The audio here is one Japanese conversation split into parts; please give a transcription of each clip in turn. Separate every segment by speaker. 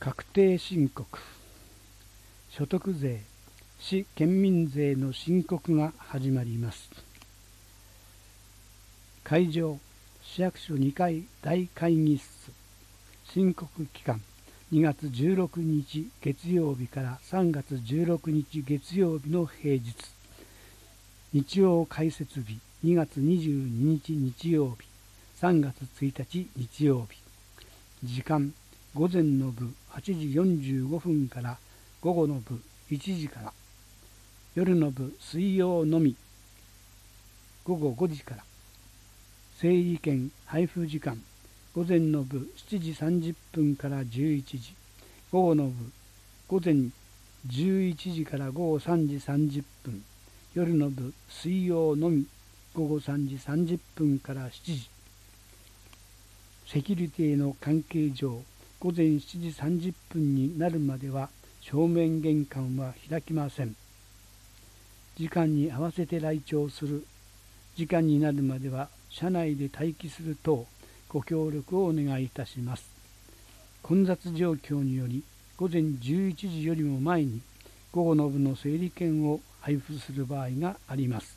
Speaker 1: 確定申告、所得税、市県民税の申告が始まります。会場、市役所2階大会議室。申告期間、2月16日月曜日から3月16日月曜日の平日。日曜開設日、2月22日日曜日、3月1日日曜日。時間、午前の部8時45分から午後の部1時から、夜の部水曜のみ午後5時から。整理券配布時間、午前の部7時30分から11時、午後の部午前11時から午後3時30分、夜の部水曜のみ午後3時30分から7時。セキュリティの関係上、午前7時30分になるまでは正面玄関は開きません。時間に合わせて来庁する、時間になるまでは車内で待機する等、ご協力をお願いいたします。混雑状況により、午前11時よりも前に午後の部の整理券を配布する場合があります。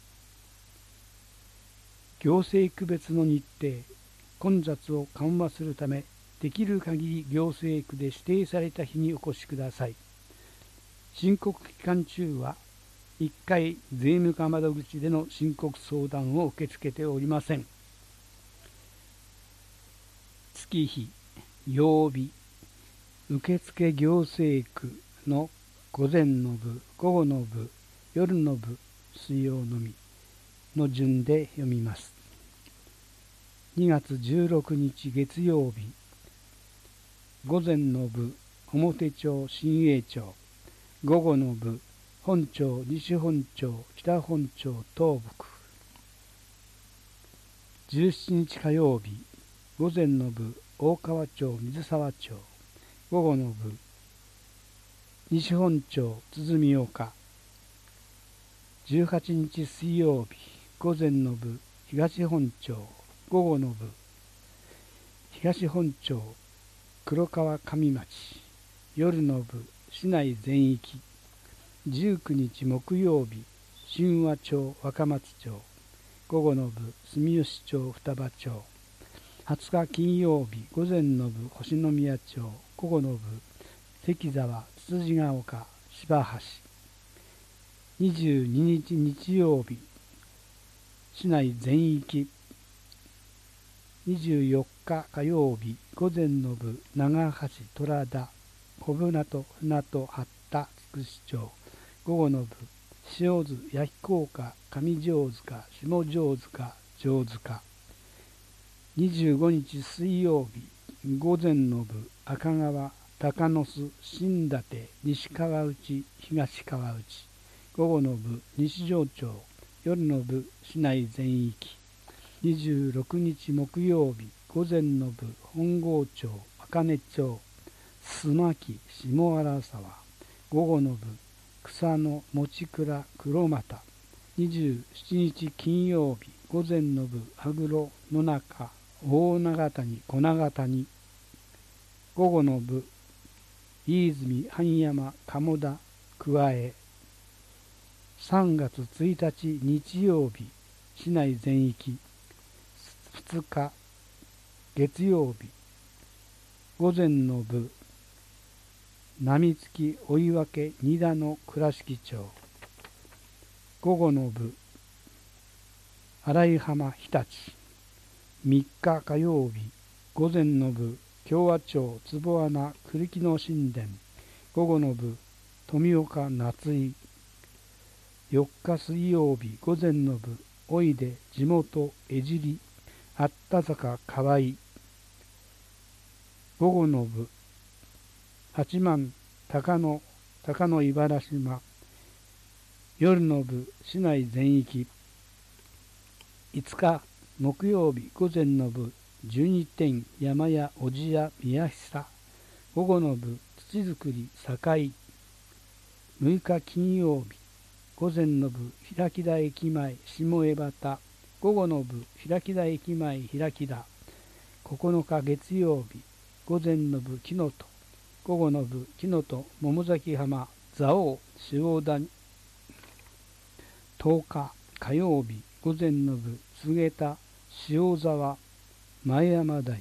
Speaker 1: 行政区別の日程、混雑を緩和するため、できる限り行政区で指定された日にお越しください。申告期間中は、1回税務課窓口での申告相談を受け付けておりません。月日、曜日、受付行政区の午前の部、午後の部、夜の部、水曜のみの順で読みます。2月16日月曜日、午前の部、表町、新栄町、午後の部、本町、西本町、北本町、東部区。17日火曜日、午前の部、大川町、水沢町、午後の部、西本町、鼓岡。18日水曜日、午前の部、東本町、午後の部、東本町、黒川上町、夜の部、市内全域。19日木曜日、新和町、若松町、午後の部、住吉町、双葉町。20日金曜日、午前の部、星宮町、午後の部、関沢、つつじが丘、柴橋。22日日曜日、市内全域。24日火曜日、午前の部、長橋、虎田、小船渡、船戸、八田、つくし町。午後の部、塩津、弥彦岡、上条塚、下条塚、城塚。25日水曜日、午前の部、赤川、高野須、新舘、西川内、東川内。午後の部、西条町、夜の部、市内全域。26日木曜日、午前の部、本郷町、赤根町、須磨木、下荒沢。午後の部、草野、持倉、黒俣。27日金曜日、午前の部、羽黒、野中、大長谷、小長谷。午後の部、飯泉、半山、鴨田、桑江。3月1日日曜日、市内全域。2日、月曜日、午前の部、並月、追分、仁田の倉敷町。午後の部、新井浜、日立。3日火曜日、午前の部、共和町、坪穴、栗木の神殿。午後の部、富岡、夏井。4日水曜日、午前の部、おいで、地元、江尻、あった坂、河合。午後の部、八幡、高野、茨島。夜の部、市内全域。5日木曜日、午前の部、12点、山屋、小千谷、宮久。午後の部、土作り、堺。6日金曜日、午前の部、平木田駅前、下江端。午後の部、平木田駅前、平木田。9日月曜日、午前の部、木の戸。 午後の部木のと桃崎浜蔵王塩田10日火曜日午前の部菅田塩沢前山台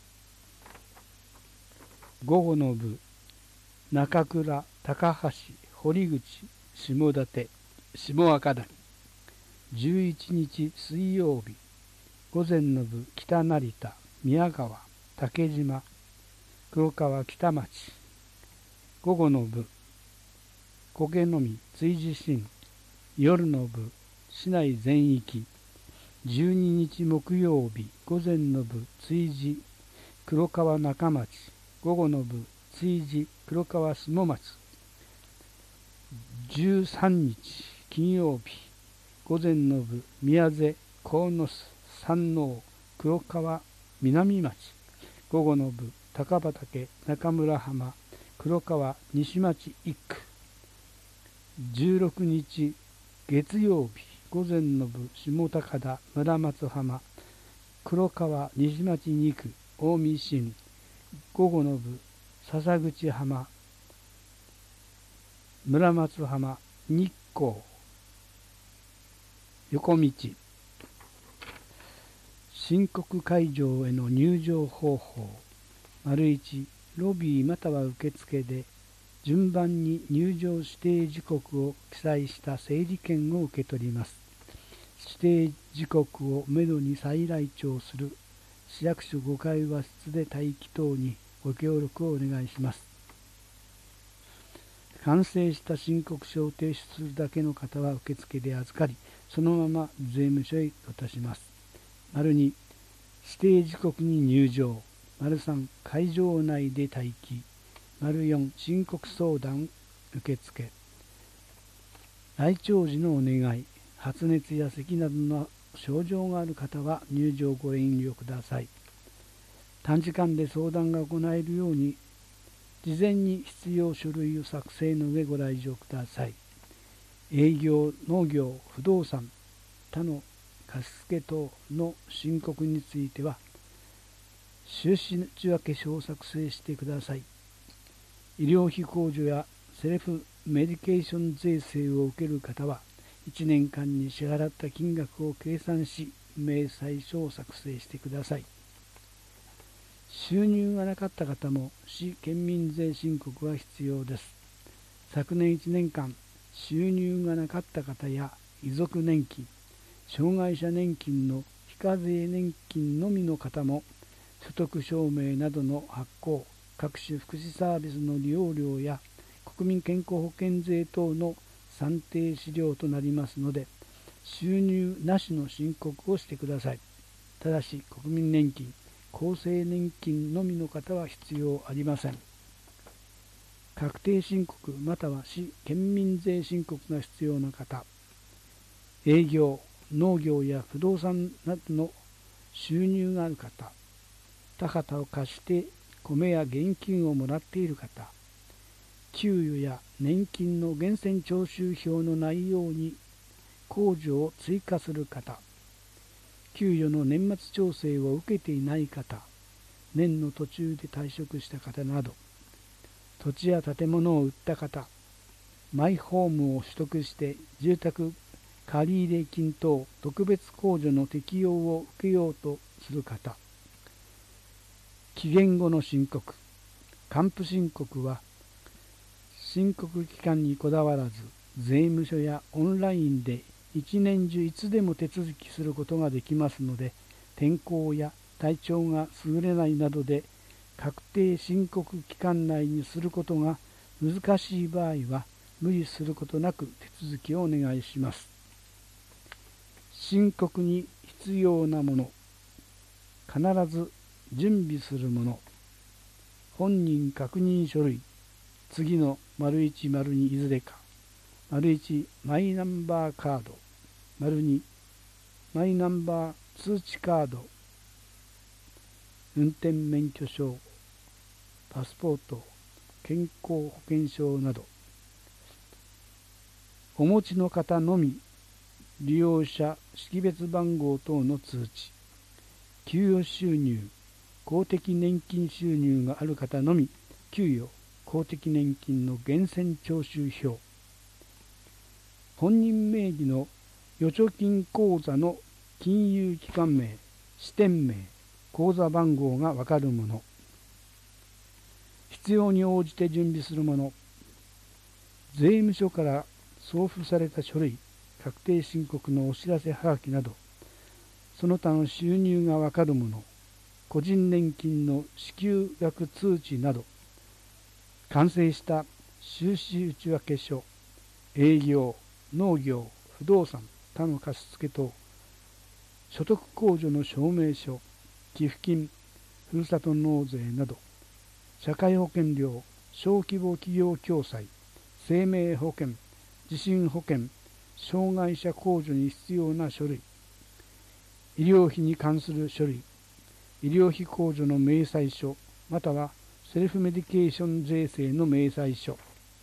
Speaker 1: 午後の部中倉高橋堀口下館下赤谷11日水曜日午前の部北成田宮川竹島黒川北町午後の部苔のみ追地震夜の部市内全域12日木曜日午前の部追地黒川中町午後の部追地黒川下町13日金曜日午前の部宮瀬鴻巣山王黒川南町午後の部高畑中村浜黒川西町一区16日月曜日午前の部下高田村松浜黒川西町2区近江新午後の部笹口浜村松浜日光横道申告会場への入場方法 ① ロビーまたは受付で順番に入場指定時刻を記載した整理券を受け取ります。指定時刻をめどに再来庁する市役所5階和室で待機等にご協力をお願いします。完成した申告書を提出するだけの方は受付で預かり、そのまま税務署へ渡します。②指定時刻に入場。③会場内で待機。�4申告相談受付。来庁時のお願い。発熱や咳などの症状がある方は入場ご遠慮ください。短時間で相談が行えるように事前に必要書類を作成の上ご来場ください。営業、農業、不動産、他の貸付等の申告については収支内訳書を作成してください。医療費控除やセルフメディケーション税制を受ける方は1年間に支払った金額を計算し明細書を作成してください。収入がなかった方も市県民税申告は必要です。昨年1年間収入がなかった方や遺族年金、障害者年金の非課税年金のみの方も所得証明などの発行、各種福祉サービスの利用料や国民健康保険税等の算定資料となりますので、収入なしの申告をしてください。ただし国民年金、厚生年金のみの方は必要ありません。確定申告または市県民税申告が必要な方、営業、農業や不動産などの収入がある方、他方を貸して米や現金をもらっている方、給与や年金の源泉徴収票の内容に控除を追加する方、給与の年末調整を受けていない方、年の途中で退職した方など、土地や建物を売った方、マイホームを取得して住宅借入金等特別控除の適用を受けようとする方、期限後の申告、還付申告は申告期間にこだわらず税務署やオンラインで一年中いつでも手続きすることができますので、天候や体調が優れないなどで確定申告期間内にすることが難しい場合は無理することなく手続きをお願いします。申告に必要なもの、必ず準備するもの、本人確認書類、次の①、②いずれか、①マイナンバーカード、②マイナンバー通知カード、運転免許証、パスポート、健康保険証など、お持ちの方のみ利用者識別番号等の通知、給与収入、公的年金収入がある方のみ給与公的年金の源泉徴収票、本人名義の預貯金口座の金融機関名、支店名、口座番号がわかるもの、必要に応じて準備するもの、税務署から送付された書類、確定申告のお知らせはがきなど、その他の収入がわかるもの、個人年金の支給額通知など、完成した収支内訳書、営業、農業、不動産、他の貸付等、所得控除の証明書、寄付金、ふるさと納税など、社会保険料、小規模企業共済、生命保険、地震保険、障害者控除に必要な書類、医療費に関する書類、医療費控除の明細書、またはセルフメディケーション税制の明細書、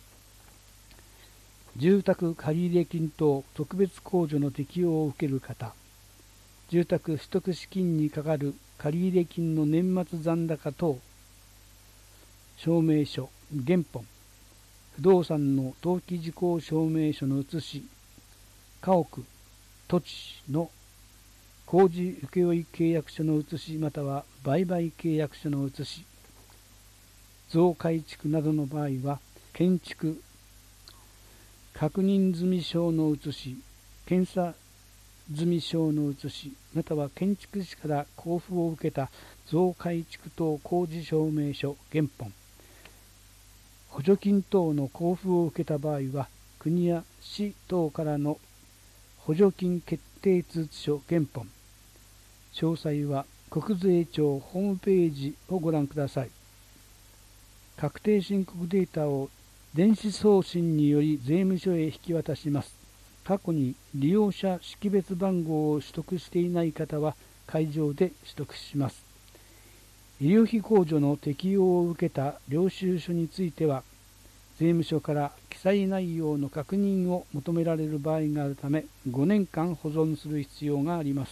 Speaker 1: 住宅借入金等特別控除の適用を受ける方、住宅取得資金にかかる借入金の年末残高等証明書、原本、不動産の登記事項証明書の写し、家屋、土地の工事請負契約書の写しまたは売買契約書の写し、増改築などの場合は建築確認済証の写し、検査済証の写し、または建築士から交付を受けた増改築等工事証明書原本、補助金等の交付を受けた場合は国や市等からの補助金決定通知書原本、詳細は国税庁ホームページをご覧ください。確定申告データを電子送信により税務署へ引き渡します。過去に利用者識別番号を取得していない方は会場で取得します。医療費控除の適用を受けた領収書については、税務署から記載内容の確認を求められる場合があるため、5年間保存する必要があります。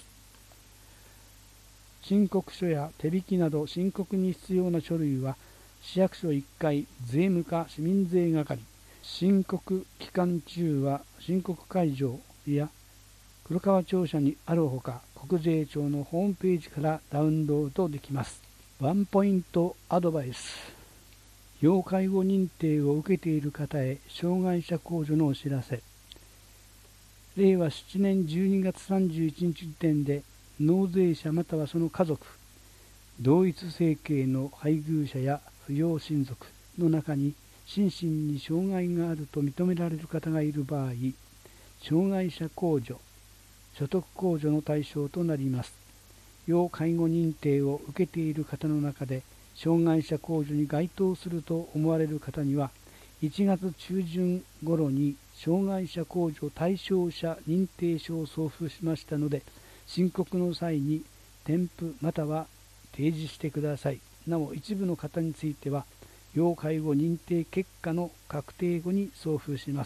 Speaker 1: 申告書や手引きなど申告に必要な書類は、市役所1階税務課市民税係、申告期間中は申告会場や黒川庁舎にあるほか、国税庁のホームページからダウンロードできます。ワンポイントアドバイス。要介護認定を受けている方へ障害者控除のお知らせ。令和7年12月31日時点で納税者またはその家族、同一生計の配偶者や扶養親族の中に心身に障害があると認められる方がいる場合、障害者控除、所得控除の対象となります。要介護認定を受けている方の中で、障害者控除に該当すると思われる方には、1月中旬頃に障害者控除対象者認定書を送付しましたので、申告の際に添付または提示してください。なお一部の方については、要介護認定結果の確定後に送付します。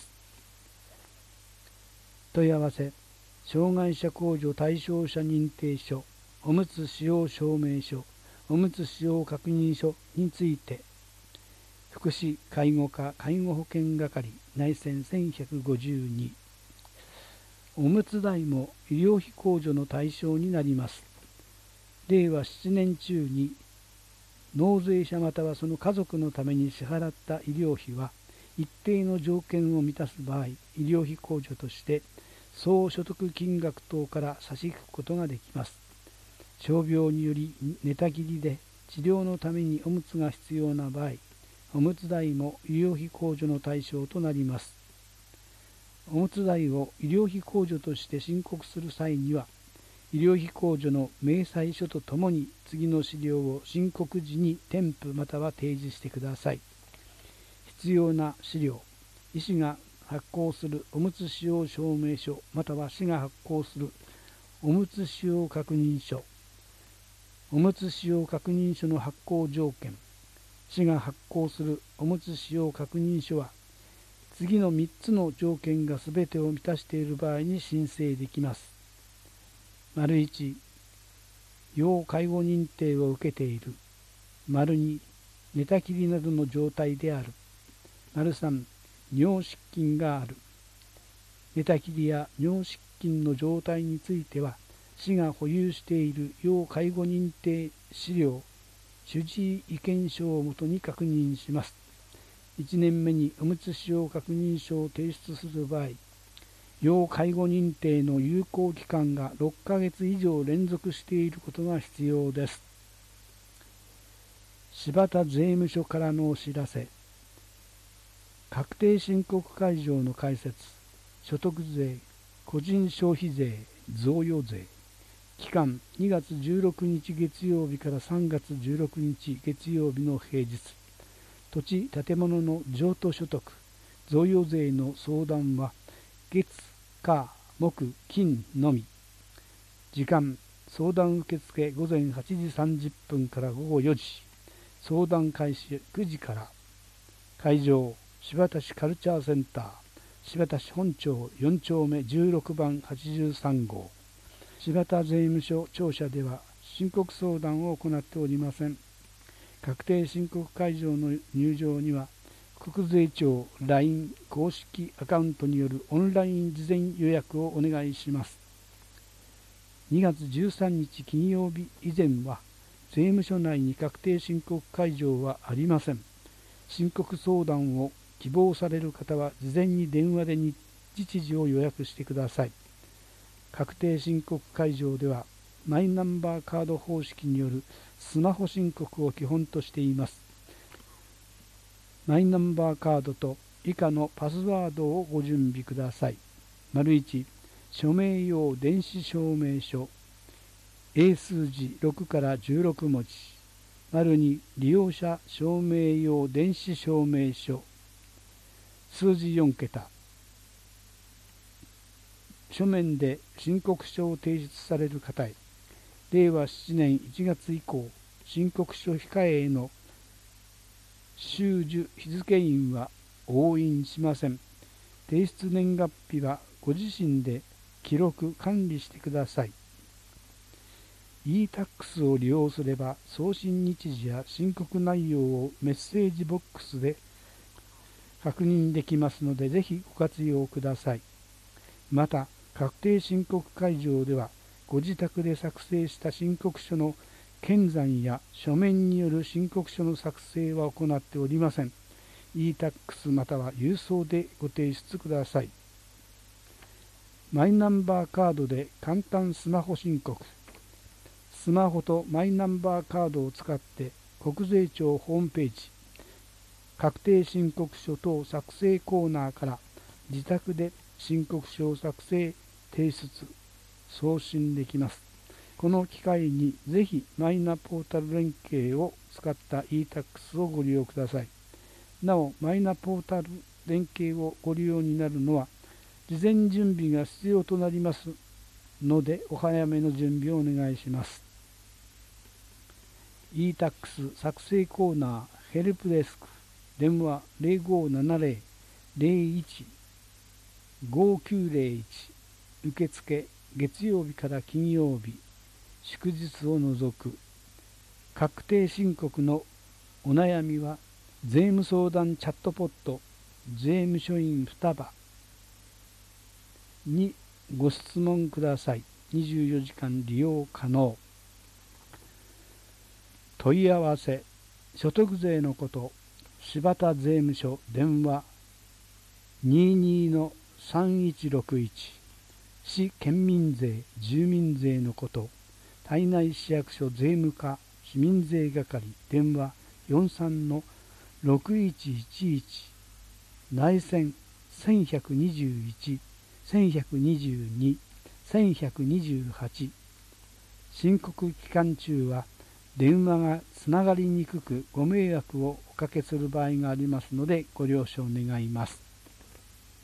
Speaker 1: 問い合わせ、障害者控除対象者認定書、おむつ使用証明書、おむつ使用確認書について、福祉介護課介護保険係内線1152、おむつ代も医療費控除の対象になります。令和7年中に納税者またはその家族のために支払った医療費は一定の条件を満たす場合、医療費控除として総所得金額等から差し引くことができます。傷病により寝たきりで治療のためにおむつが必要な場合、おむつ代も医療費控除の対象となります。おむつ代を医療費控除として申告する際には、医療費控除の明細書とともに次の資料を申告時に添付または提示してください。必要な資料、医師が発行するおむつ使用証明書または市が発行するおむつ使用確認書、おむつ使用確認書の発行条件、市が発行するおむつ使用確認書は次の3つの条件がすべてを満たしている場合に申請できます。1、要介護認定を受けている。2、寝たきりなどの状態である。 3尿失禁がある。寝たきりや尿失禁の状態については、市が保有している要介護認定資料主治医意見書をもとに確認します。1年目におむつ使用確認書を提出する場合、要介護認定の有効期間が6ヶ月以上連続していることが必要です。柴田税務署からのお知らせ。確定申告開場の開設、所得税、個人消費税、贈与税。期間2月16日月曜日から3月16日月曜日の平日。土地・建物の譲渡所得、贈与税の相談は月、火、木、金のみ。時間、相談受付午前8時30分から午後4時。相談開始9時から。会場、柴田市カルチャーセンター、柴田市本町4丁目16番83号。柴田税務署庁舎では申告相談を行っておりません。確定申告会場の入場には、国税庁 LINE 公式アカウントによるオンライン事前予約をお願いします。2月13日金曜日以前は、税務署内に確定申告会場はありません。申告相談を希望される方は、事前に電話で日時を予約してください。確定申告会場では、マイナンバーカード方式によるスマホ申告を基本としています。マイナンバーカードと以下のパスワードをご準備ください。1、署名用電子証明書。英数字6から16文字。2、利用者証明用電子証明書。数字4桁。書面で申告書を提出される方へ、令和7年1月以降、申告書控えへの収受日付印は押印しません。提出年月日はご自身で記録管理してください。e-tax を利用すれば、送信日時や申告内容をメッセージボックスで確認できますので、ぜひご活用ください。また、確定申告会場では、ご自宅で作成した申告書の検算や書面による申告書の作成は行っておりません。e-tax または郵送でご提出ください。マイナンバーカードで簡単スマホ申告。スマホとマイナンバーカードを使って国税庁ホームページ、確定申告書等作成コーナーから自宅で申告書を作成、提出、送信できます。この機会にぜひマイナポータル連携を使った e-tax をご利用ください。なお、マイナポータル連携をご利用になるのは、事前準備が必要となりますので、お早めの準備をお願いします。e-tax 作成コーナーヘルプデスク、電話 0570-01-5901、受付月曜日から金曜日、祝日を除く。確定申告のお悩みは、税務相談チャットポット、税務署員双葉にご質問ください。24時間利用可能。問い合わせ、所得税のこと、柴田税務署電話 22-3161、市県民税、住民税のこと、胎内市役所税務課市民税係電話 43-6111、内線1121、1122、1128。申告期間中は電話がつながりにくくご迷惑をおかけする場合がありますので、ご了承願います。